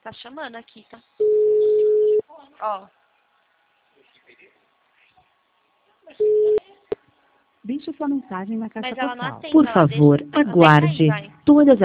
Tá chamando aqui, tá? Ó. Deixe sua mensagem na caixa Mas ela não postal. atende, Por ela deixa favor, até cair, aguarde. vai. Todas